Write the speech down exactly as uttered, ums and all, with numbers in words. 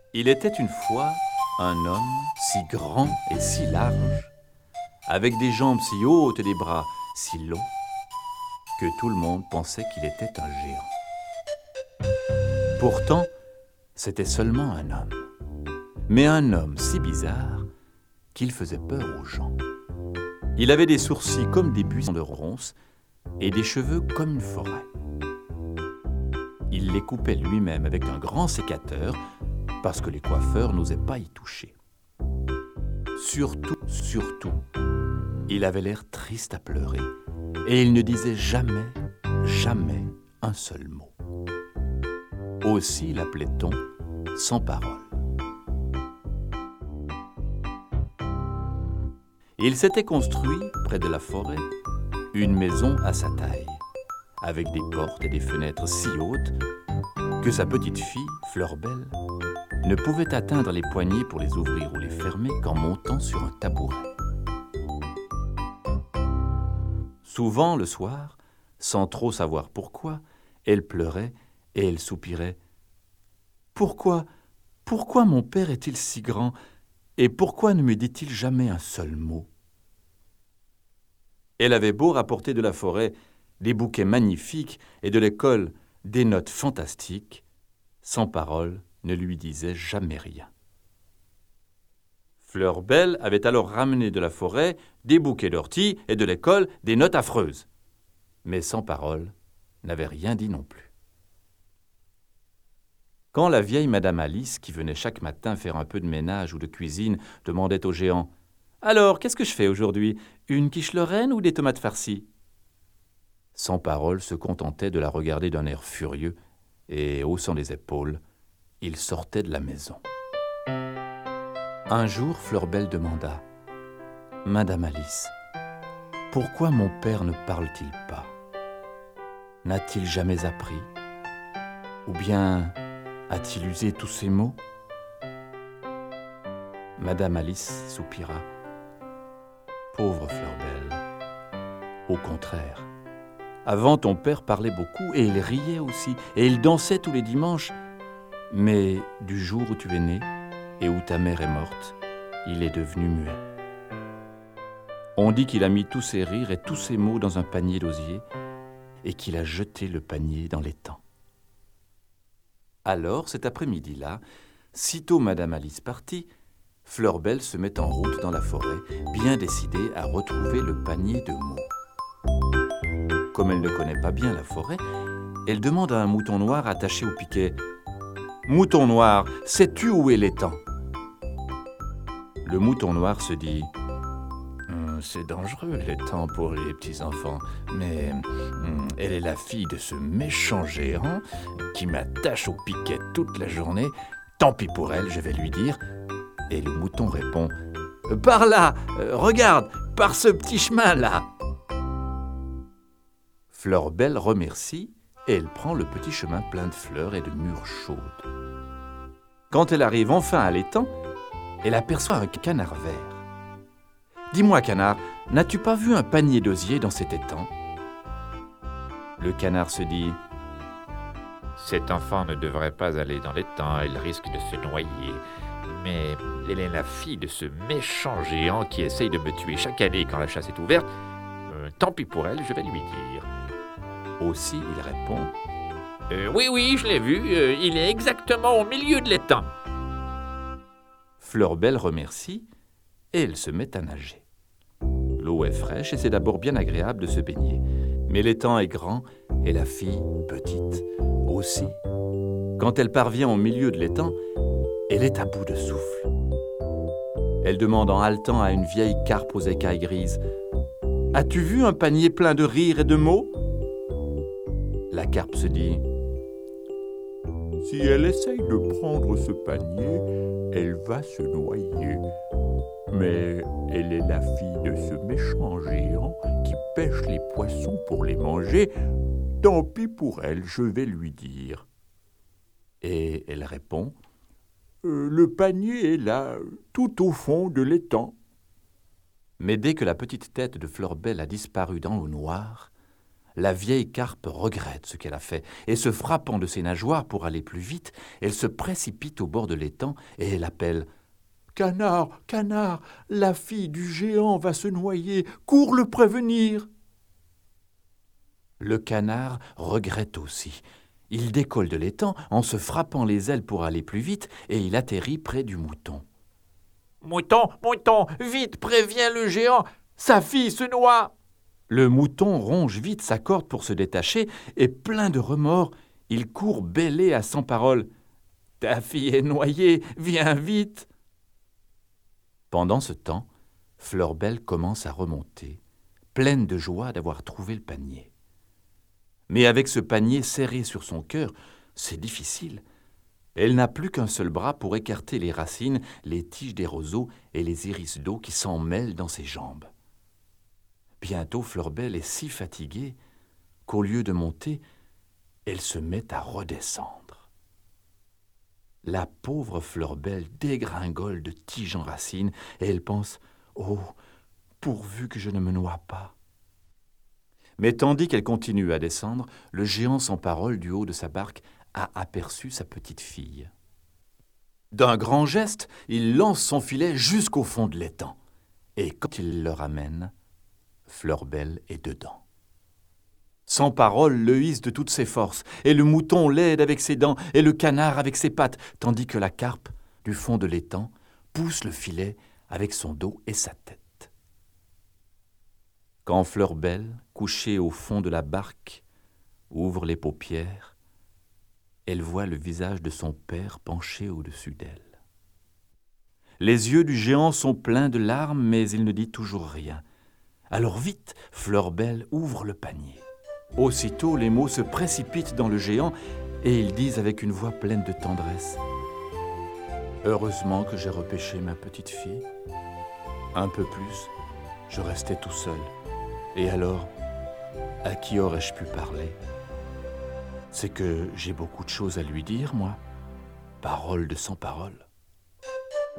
Il était une fois un homme si grand et si large, avec des jambes si hautes et des bras si longs, que tout le monde pensait qu'il était un géant. Pourtant, c'était seulement un homme, mais un homme si bizarre qu'il faisait peur aux gens. Il avait des sourcils comme des buissons de ronces et des cheveux comme une forêt. Il les coupait lui-même avec un grand sécateur parce que les coiffeurs n'osaient pas y toucher. Surtout, surtout, il avait l'air triste à pleurer et il ne disait jamais, jamais un seul mot. Aussi l'appelait-on sans parole. Il s'était construit, près de la forêt, une maison à sa taille, avec des portes et des fenêtres si hautes que sa petite fille, Fleur-Belle, ne pouvait atteindre les poignées pour les ouvrir ou les fermer qu'en montant sur un tabouret. Souvent, le soir, sans trop savoir pourquoi, elle pleurait et elle soupirait. « Pourquoi, pourquoi mon père est-il si grand et pourquoi ne me dit-il jamais un seul mot ?» Elle avait beau rapporter de la forêt des bouquets magnifiques et de l'école des notes fantastiques, sans parole ne lui disait jamais rien. Fleur-Belle avait alors ramené de la forêt des bouquets d'orties et de l'école des notes affreuses. Mais sans parole n'avait rien dit non plus. Quand la vieille Madame Alice, qui venait chaque matin faire un peu de ménage ou de cuisine, demandait au géant « Alors, qu'est-ce que je fais aujourd'hui? Une quiche Lorraine ou des tomates farcies ?» Sans parole se contentait de la regarder d'un air furieux et, haussant les épaules, il sortait de la maison. Un jour, Fleur-Belle demanda « Madame Alice, pourquoi mon père ne parle-t-il pas? N'a-t-il jamais appris? Ou bien a-t-il usé tous ses mots ?» Madame Alice soupira. « Pauvre Fleur-Belle, au contraire. Avant, ton père parlait beaucoup et il riait aussi, et il dansait tous les dimanches. Mais du jour où tu es né et où ta mère est morte, il est devenu muet. On dit qu'il a mis tous ses rires et tous ses mots dans un panier d'osier et qu'il a jeté le panier dans l'étang. » Alors, cet après-midi-là, sitôt Madame Alice partit, Fleur-Belle se met en route dans la forêt, bien décidée à retrouver le panier de mots. Comme elle ne connaît pas bien la forêt, elle demande à un mouton noir attaché au piquet « Mouton noir, sais-tu où est l'étang ?» Le mouton noir se dit « C'est dangereux l'étang pour les petits-enfants, mais hum, elle est la fille de ce méchant géant qui m'attache au piquet toute la journée. Tant pis pour elle, je vais lui dire. » Et le mouton répond « Par là, euh, regarde, par ce petit chemin-là !» Fleur-Belle remercie et elle prend le petit chemin plein de fleurs et de mûres chaudes. Quand elle arrive enfin à l'étang, elle aperçoit un canard vert. « Dis-moi, canard, n'as-tu pas vu un panier d'osier dans cet étang ?» Le canard se dit « Cet enfant ne devrait pas aller dans l'étang, il risque de se noyer. Mais elle est la fille de ce méchant géant qui essaye de me tuer chaque année quand la chasse est ouverte. Euh, tant pis pour elle, je vais lui dire. » Aussi, il répond euh, « Oui, oui, je l'ai vu, euh, il est exactement au milieu de l'étang. » Fleur-Belle remercie et elle se met à nager. L'eau est fraîche et c'est d'abord bien agréable de se baigner. Mais l'étang est grand et la fille petite aussi. Quand elle parvient au milieu de l'étang, elle est à bout de souffle. Elle demande en haletant à une vieille carpe aux écailles grises « As-tu vu un panier plein de rires et de mots ?» La carpe se dit « Si elle essaye de prendre ce panier, elle va se noyer. Mais elle est la fille de ce méchant géant qui pêche les poissons pour les manger. Tant pis pour elle, je vais lui dire. » Et elle répond euh, « Le panier est là, tout au fond de l'étang. » Mais dès que la petite tête de Fleur-Belle a disparu dans l'eau noire, la vieille carpe regrette ce qu'elle a fait, et se frappant de ses nageoires pour aller plus vite, elle se précipite au bord de l'étang et elle appelle « Canard, canard, la fille du géant va se noyer, cours le prévenir !» Le canard regrette aussi. Il décolle de l'étang en se frappant les ailes pour aller plus vite et il atterrit près du mouton. « Mouton, mouton, vite, préviens le géant, sa fille se noie !» Le mouton ronge vite sa corde pour se détacher et, plein de remords, il court bêler à cent paroles. « Ta fille est noyée, viens vite !» Pendant ce temps, Fleur-Belle commence à remonter, pleine de joie d'avoir trouvé le panier. Mais avec ce panier serré sur son cœur, c'est difficile. Elle n'a plus qu'un seul bras pour écarter les racines, les tiges des roseaux et les iris d'eau qui s'en mêlent dans ses jambes. Bientôt, Fleur-Belle est si fatiguée qu'au lieu de monter, elle se met à redescendre. La pauvre Fleur-Belle dégringole de tige en racine et elle pense « Oh, pourvu que je ne me noie pas !» Mais tandis qu'elle continue à descendre, le géant sans parole du haut de sa barque a aperçu sa petite fille. D'un grand geste, il lance son filet jusqu'au fond de l'étang. Et quand il le ramène, Fleur-Belle est dedans. Sans parole, le hisse de toutes ses forces, et le mouton l'aide avec ses dents, et le canard avec ses pattes, tandis que la carpe, du fond de l'étang, pousse le filet avec son dos et sa tête. Quand Fleur-Belle, couchée au fond de la barque, ouvre les paupières, elle voit le visage de son père penché au-dessus d'elle. Les yeux du géant sont pleins de larmes, mais il ne dit toujours rien. Alors vite, Fleur-Belle ouvre le panier. Aussitôt, les mots se précipitent dans le géant et ils disent avec une voix pleine de tendresse « Heureusement que j'ai repêché ma petite fille. Un peu plus, je restais tout seul. Et alors, à qui aurais-je pu parler? C'est que j'ai beaucoup de choses à lui dire, moi. Parole de sans parole. »